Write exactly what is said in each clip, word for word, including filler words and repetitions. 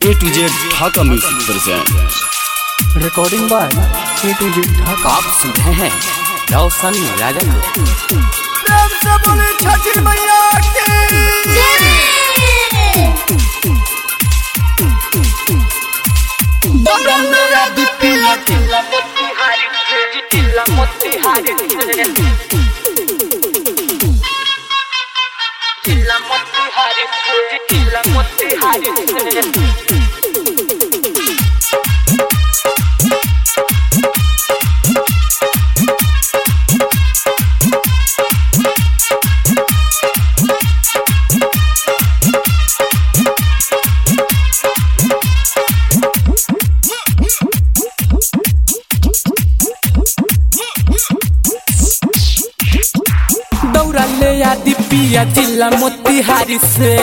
A to Z Dhaka music present recording by A to Z Dhaka. आप सुन रहे हैं रोशन राजन। प्रेम से बोले छठी मैया की बड़ा मेरा दीपिला चिल्ला मोतिहारी चिल्ला मोतिहारी चिल्ला मोतिहारी चिल्ला मोतिहारी दौड़ा ले या दीपिया जिला मोतिहारी से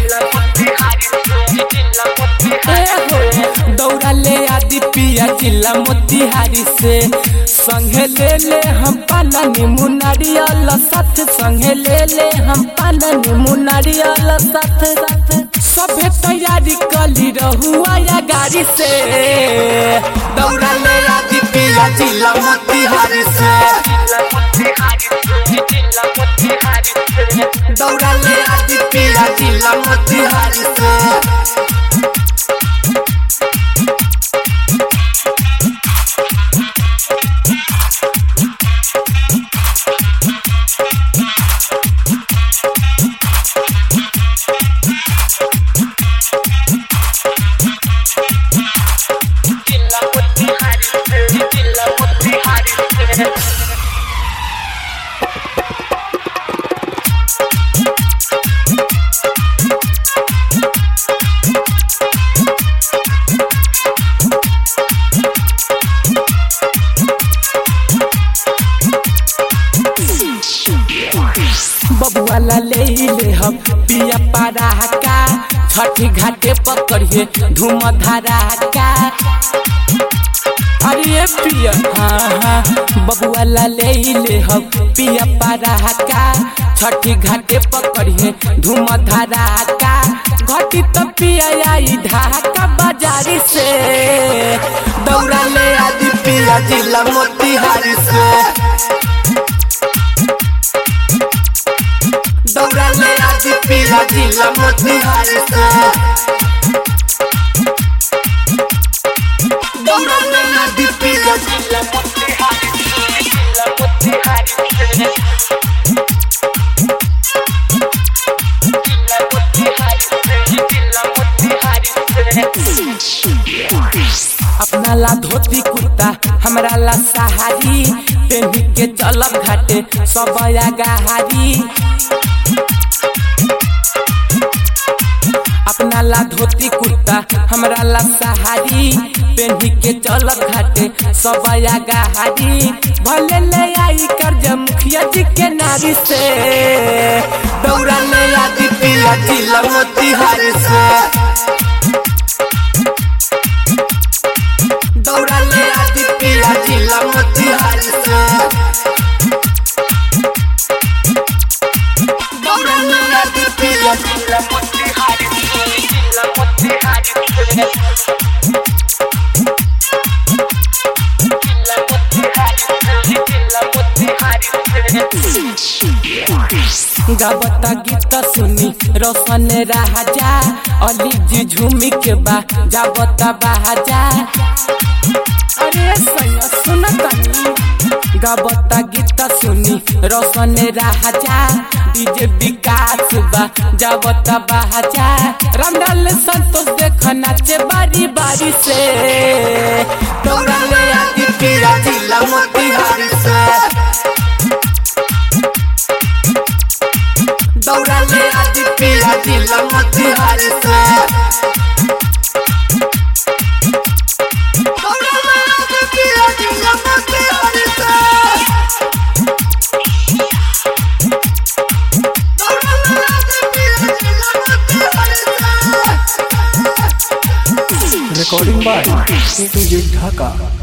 दौड़ा ले या दीपिया जिला मोतिहारी से संगे ले ले हम पाना नीमू नारियल साथ संगे ले ले हम पाना नीमू नारियल साथ साथ सभे तैयारी कली रहुआ या गाड़ी से दौड़ा ले या दीपिया जिला मोतिहारी से दौड़ा ले आदि पीला जिला मोतिहारी से जिला मोतिहारी जिला मोतिहारी बबुआला ले ले हम पिया पारा का छठी घाटे पकड़िए धूम धारा का अरे पिया हाँ हाँ बबुआला ले ले हम पिया पारा का छठी घाटे पकड़िए धूम धारा का घटी तो पिया आई ढाका बाजारी से दौड़ा ले आदि पिया जिला मोतिहारी से दौड़ा ले आदि पीला जिला मोतिहारी से दौड़ा ले आदि पीला जिला मोतिहारी जिला मोतिहारी जिला मोतिहारी जिला मोतिहारी अपना ला धोती कुर्ता हमरा ला सहारी पेन्ही के चलब घाटे सब गहारी अपना ला धोती कुर्ता हमरा ला सहारी पेन्ही के चलत घाटे सब गहारी भले ले आई कर्ज मुखिया जी के नारी से दौड़ा ले आदि पीला जिला मोतिहारी से दौड़ा ले आदि पीला जिला मोतिहारी से दौड़ा ले आदि पीला जिला मोतिहारी जिला मोतिहारी जिला मोतिहारी जिला मोतिहारी गावता गीत सुनी रोशन राजा अली जी झूमी के बा जावता बाजा अरे सैया सुनता गावता गीत सुनी रोशन राजा डीजे विकास बा जावता बाजा रामलाल संतोष देख नाचे बारी बारी से दौड़ा ले आदि पीला जिला मोतिहारी से दौड़ा ले आदि पीला जिला मोतिहारी से दौड़ा ले आदि पीला जिला मोतिहारी से दौड़ा ले आदि पीला जिला मोतिहारी से recording by A to Z Dhaka.